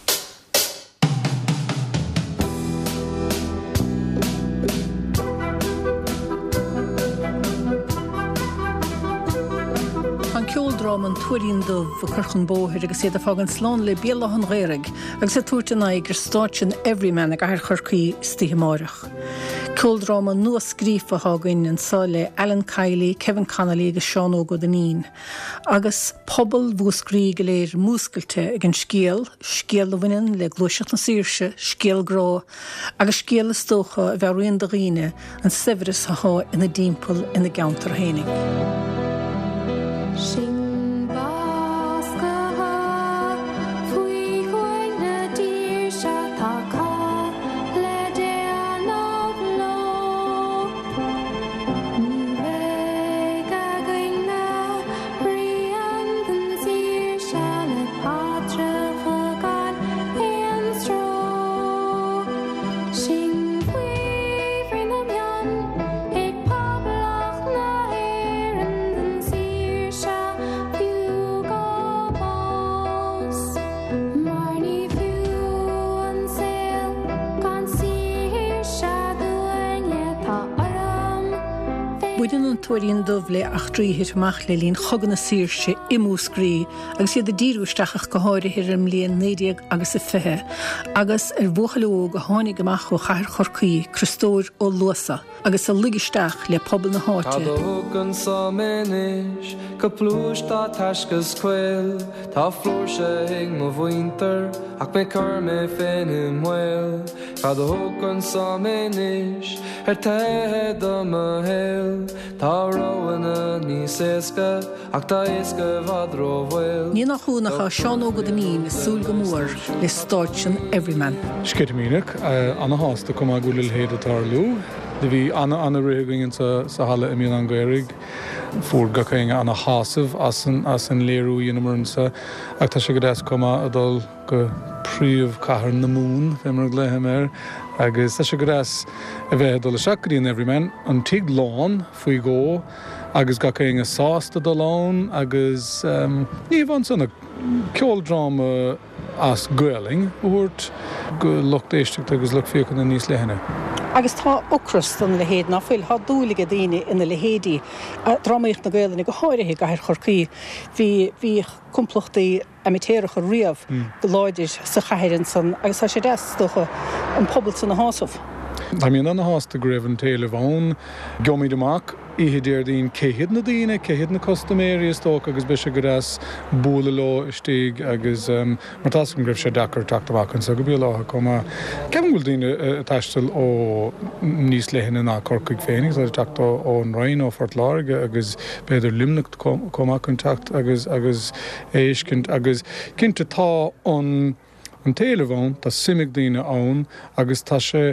Ceoldrám an tuiríon dubh a chuchan bóthir agus sé a fágan slán le béalach an réirigh agus sé túirtanaig gur stáin éhrí mena a ar churcaí stíthemáireach. Ceoldrám an nua scrífa hágain an sáile Alan Kiley, Kevin Connolly agus Seán Ó Godanín. Agus pobl bhúscrí go léir múscailte ag an scéal, scéal a bhainean le glúiseach na síirse, scéal grá, agus scéal is tócha a bheith rion do riine an severas a há ina dímpel ina gaantar hénig. Buidan an tuairíon dubh le ach tríthirach le líon chogan na síirse imúscrí agus siad a díúisteach go háir hir am líon néideag agus i fithe, agus ar bhuachaló go tháinig amach ó chair chorcaí Christóir ó Luasa, agus a ligisteach le pobl na háte. Tá dógan sa ménis, go plúistá teiscas cuil, tá flúirse ag mo bhainter, ach mé cur mé féin i mhil. Tá dógan sa ménis, ar tethe do ma héil, tá rohanna níos éasca, ach tá éasca bhadró bhil. Ní nach chúnach a seán ógad a mín is súl go mór le stáitsin Everyman. Sketamínach, anna hásta cum a gúil héad atá lú. De bhí anna anna réhingin sa sa hala imíon an gairig fór gachéinge anna hásamh as an as an léirú dhéanamornsa ach tá sé go dés cuma a dul go príomh cahar na mún fé mar gléthe mér agus tá sé go dés a bheith dul a seacaíon Everyman an tiag lán faoi gó agus gachéinge sásta do lán agus um, ní bhain sanna ceoldráma as gailing úirt go lucht éisteach agus lucht fiochan na níos lehéine. Agus tá ocras don le héad nach fuil há dúlaige daine ina le héadí rámaíocht na gaileanna go háirithe gaiir chorcaí hí hí cumplachtaí imitéireach a riamh go láidir sa chairann san agus tá sé deastócha an pobl san na hásamh. Tá míon anna hásta go raibh an téile bhán gomíid amach ihe déir dín céhéad na daine, céhéad na costaméiris tóg agus be se go dés búla lá istíg agus um, mar tá go raibh sé dachar teachtamachchan sa go bí látha comma ceann bhfuil daine taistil ó níos lehéine ná corcaigh féinnig a teachta ó an Rhain ó Fort Láirge agus beidir limnacht comachchan teacht agus agus éiscint agus cinnte tá an an téile bhán tá simig daine ann agus tá sé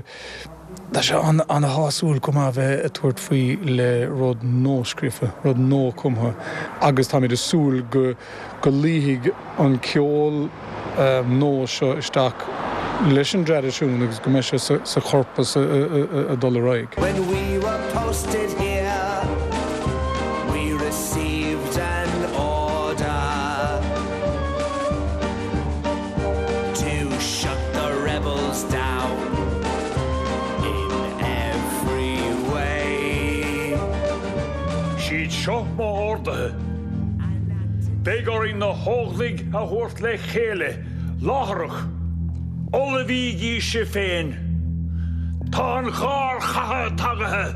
Tá sé an anna hásúil cum a bheith a tuairt faoi le rud nóscrifa, rud nó cumtha, agus tá idir súil go go líigh an ceol um, nó seo isteach leis an tradiisiún agus go meise sa, sa chorpas a, a, a, a dul raig. When we were posted here, we received an order to shut the rebels down. Siad seo má ordathe. Bégar in na hóglaigh a thuairt le chéile, látharach, ola bhí gí sé féin. Tá an chár chatha tagathe.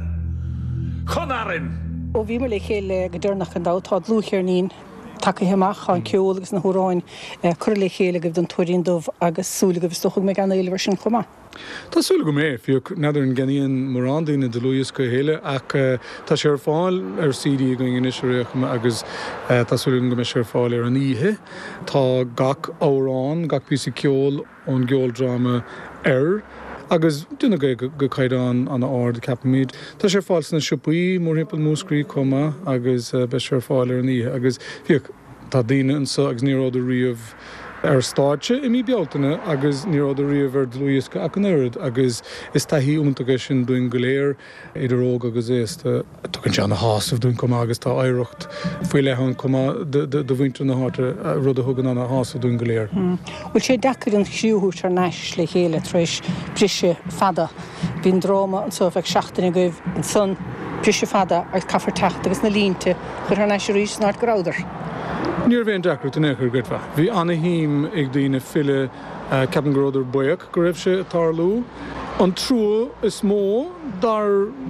Chonarin. Ó bhí mar le chéile go dúrnach an dá tá lúchéar nín take heach an ceol agus na húráin chur le chéile go don tuairíon dubh agus súla go bhstocha me gan éile sin chumá. Tásúla go mé fiúch nadidir an gceíonn marrádaine de luas go héile ach tá sé ar fáil ar sídí go inisisireach agus tásúla go me sé ar fáil ar an ihe. Tá gach órán, gach písa ceol ón geoldráma ar agus duna go go caiidán an áard capamíd. Tá sé fáil na sipaí mór himpeal múscrí comma agus be sé ar fáil ar an ihe agus fiúch tá daine an sa agus nírád a riamh ar stáitse i mí bealtaine agus nírád a riamh ar dlúisca ach an airad agus is taithí úntacha sin dúin go léir idir óg agus éasta tugann sé an na hásamh dúin comá agus tá éireacht faoi leithan comá do bhainte na háte rud a thugann an na hásamh dúin go léir. Bhfuil sé dechar an siúthút ar neis le chéile tréis brise fada bhín dráma an so bheith seachtainna goibh an son brise fada ar caffar techt agus na línte chur ar neis rís ná gráidir. Níor bhéon deacrat in éair goidfa. Bhí anna hím ag daoine fille ceapan gróidir buíoch go raibh sé tarlú. An trua is mó dar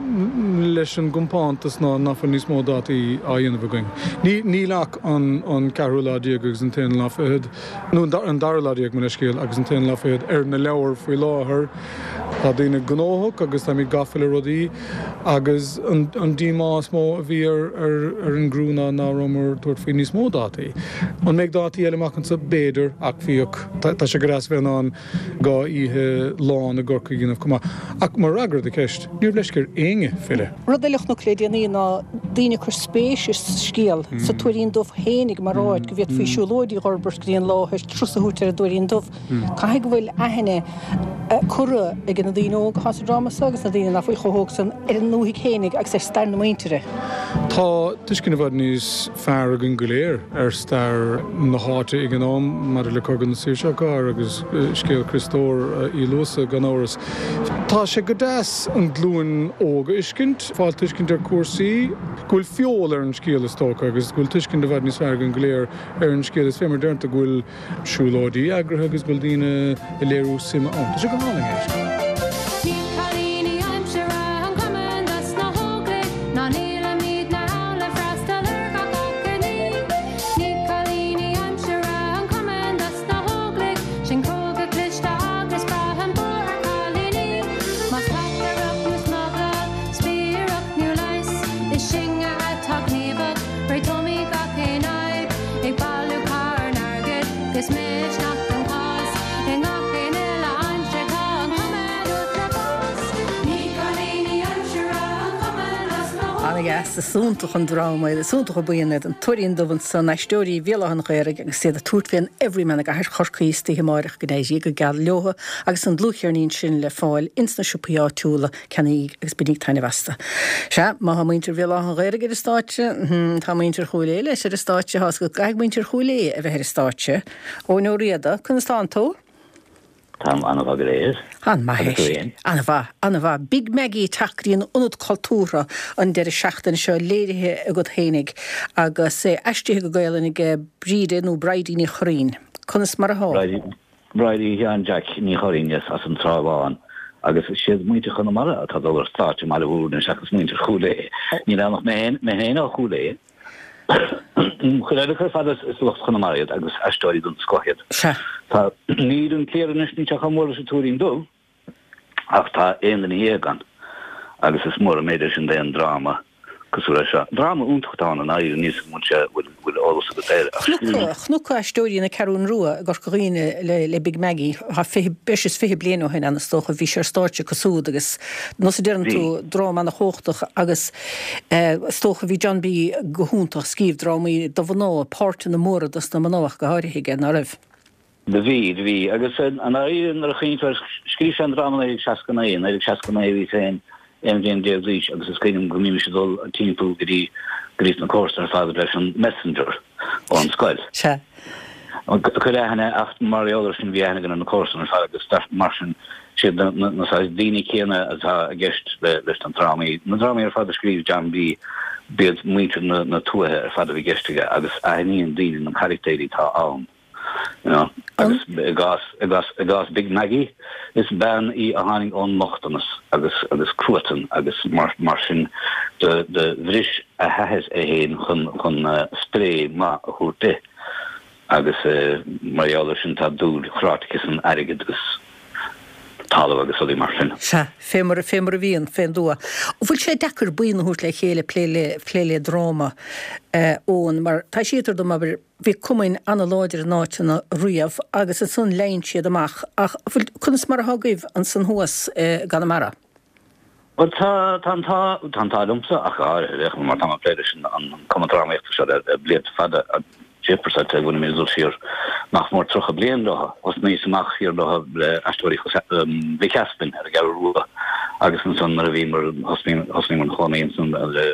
leis an gompántas ná nafar níos mó dátaí a dhéanamh going. Ní ní leach an an carúládíag agus an téan láfeid, nó an darládíag man iscéal agus an téan láfeid ar na leabhar faoi láthair a daoine gnóthach agus tá mí gafail rudaí agus an dímás mó a bhí ar ar an grúna ná romar tuairt faoi níos mó dátaí. An méid dátaí eile machchan sa béidir ach fiíoch tá sé go raibh an gá ihe lán a gorca gin cumá ach mar ragrad a ceist, níor leisgur éige file. Rud éileach nó cléideanaí ná daine chur spéisios scéal sa tuairíon dubh hénig mar ráid go bhíad faoi siúlóidí Robert gríon láthir trusaútar a dúiríon dubh. Caithfh bhfuil aithne cura ag an daine óg has rámas agus na daine na faoi chothóg san ar an nóigh chénig agus ar stair na maintere. Tá tuiscin bhd níos fear an goléir ar star na háte ag an am mar le cogan na síir gá agus scéal Christóir í lusa gan áras. Tá sé go deas an glúin óga iscint, fáil tuiscint ar cuasaí, gúil fiol ar an scéal is tóca agus gúil tuiscint bhd níos fear an goléir ar an scéal is fémar dearnta gúil siúlóidí agrathe agus bhfuil daoine i léirú sima an. Tá sé go háling éis. Súntaach an drama, súntaach a buíad an tuiríon dohann san naistóirí bhéalachan chuireg agus sé a túirtféin everyman a gahar chorcaíos tí máireach go dééis go geall leotha agus an glúchearnín sin le fáil insna siúpaá túla cenaí agus benig taine vesta. Se má ha muintir bhéalachan réireg ar státe, tá muintir chuúlé leis ar státe has go gaag muintir chuúlé a bheit ar státe ó nó riada chun stá tó? Tam anna bha gréir. Han mahéis. Anna bha, anna bha. Big Maggie tachríon unad cultúra an deir seachtain seo léirithe a go hénig agus sé eistíthe go gailenig bríide nó braidí ní chorín. Conas mar a há? Braidí an Jack ní chorín yes as an trábháin. Agus siad muinte chun mar tá dólar státe mar bhúna seachas muinte chuúlé. Ní le mé héna chuúlé. Chuile chu fad is locht chun mariad agus eistóirí dún scochiad. Tá ní an cléannis ní teach mór sa túín dó ach tá éan na hégan agus is mór a méidir sin dé an drama cosúra se. Drama úntachtán an aú níos muinte bhfuil álas go déir. Chnúcha eistóirí na Carún Rua gur goghine le Big Maggie ha beis fihe blianú hin anna stocha bhí sé státe cosúd agus nó sé dearan tú drama na hóchtach agus stocha bhí John B. gohúntaach scíb drámaí do bhaná páirte na móra das na manáach go háirithe na raibh. De ví, de ví. Agus an aíon ar a chinint scríf an drama éidir seacanéin, éidir seacanéin bhí féin M D M déaghlís agus is céim go mí se dul an timppú gorí grís na cósta ar fáidir leis an messenger ó an scoil. Se. Chu lehanana acht Marialler sin bhíana gan an cósta ar fáidir agus start mar sin siad na daoine chéana atá a gceist leis an drámaí. Na drámaí ar fáidir scríb John B. bead muoite na tuathe ar fáidir bhí gceistige agus aithníon daoine an charactéirí tá ann. You know, agus agus agus agus Big Maggie is ban í a háning ón mochtanas agus agus cuatan agus mar mar sin de de bhris a hehes a héin chun chun spré má a chuirte agus Marialler sin tá dúr chráticus an airigid agus tála agus olí mar sin. Se, fémar a fémar a bhíon féin dua. Og bhfuil sé dechar buíon hút le chéile pléile drama ón, mar tá sítar do mar bhí cumain anna láidir náte na riamh agus an sun lein siad amach ach bhfuil chunas mar a thagaibh an san thuas gan amara. Well, tá tá tá tá tá lumsa ach áir mar tá pléidir sin an commentráméachta se a bliad fada Jefferson te gona mé sir nach mór trocha blian loha os níos amach hir loha eistóirí bhí Caspin ar a gar rúa agus an son mar a bhí mar hosning an chláméin san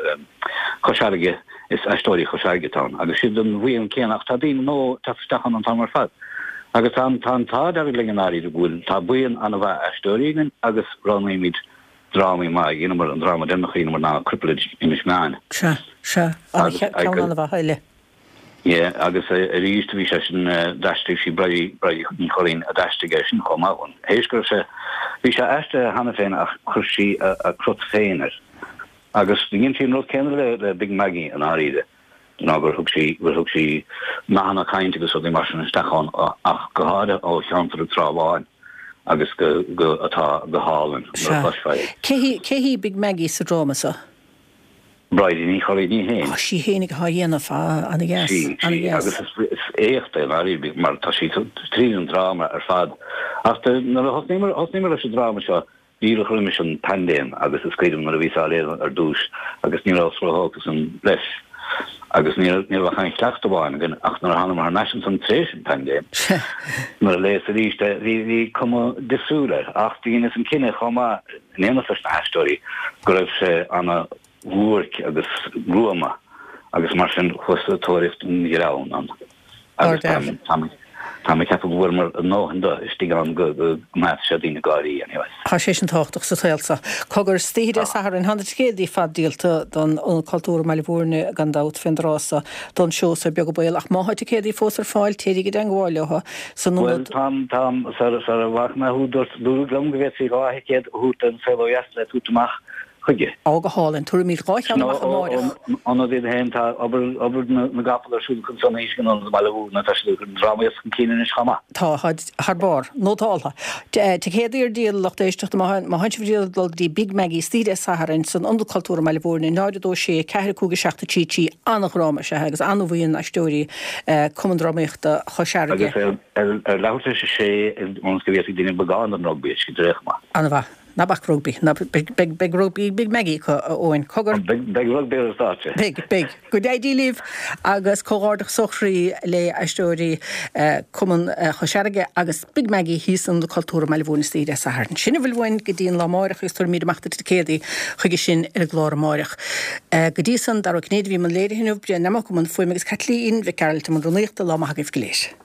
chosáige is eistóirí chosáigetá agus si an bhíon céannach tá dín nó tastachan an tamar fad agus tá tá tá dar linganáí de bhfuil tá buíon an bheith eistóirígan agus ráméid drámaí mai gine mar an drama denachí mar ná cripplid imismáin. Se se an bheith heile. Yeah, agus a ríist bhí se sin daiste sí braí braí ní choín a daistige sin chomáhain. Héisgur se bhí se eiste hana féin a chusí a crut féinar. Agus ginn sí nó céan le le Big Maggie an áíide. ná gur thug sí gur thug sí mána caiinte agus dí mar sin staán ach go háide ó cheantar tráháin agus go go atá go hálan. Céhí Big Maggie sa drámasa? Braidí ní choí ní héin. Sí hénig ha dhéanamh an gas. Agus is éachta marí mar tá sí trí an drama ar fad. After hosnímar hosnímar leis drama seo díle chuimi an pandéim agus is céidir mar a ví léan ar dús agus ní ásrágus an leis. Agus ní ní chain teachtabáin gan ach nar hanna mar nation an trééis an pandéim. Mar lééis a ríiste hí cum disúile ach díine an cinenne chomá néana na históí go raibh sé anna bhuaic agus gruama agus mar sin chusta tóireacht nírán an. Tá mé cepa bhfuir mar nóhananta istí an go meas se dtína gáí anhas. Tá sé an táach sa réilsa. Cogur stíide sahar an hanna cédaí fad díalta don ón cultúra meile bhúrne gan dát findrása don seosa beag bail ach máhaid cédaí fósar fáil téige den gháileha san Well tam tam sar sar bhach na húdort dú glam go bheith ráhe céad hút an fellóheas le tútamach chuige. Ága hálan tú mí ráich an an dé hen aber na gapal sú chun sannéis gan an bailú na drama an cíine is chama. Tá haar bar nótála. Te chéidir díal lecht éistecht má haintdíal dí Big Maggie stíide saharin san undercultúra meile bhórna náidir dó sé ceir cúga seachta títí annachráma se agus anmhíon na stóí cumráíochtta choseige. Er leir sé ons go bhéh duine begáin an rogbí go dréchma. Anha. Na bach rugby, na big big big rugby, big Maggie óin cogur. Big big rugby is that. Big big. Good idea live agus cóárdach sochrí le aistóí cuman choseige agus Big Maggie hís an cultúra meile bhna stíide sa hairn. Sinna bhfuil bhain go dtíon lá máireach gus tuair míad amachta cédaí chuige sin ar glár máireach. Go dtí san dar gnéad bhí man léir hinmh bre nemach man foiim agus catlíon bhí ceirlta man runaíochta lá maithagah go léis.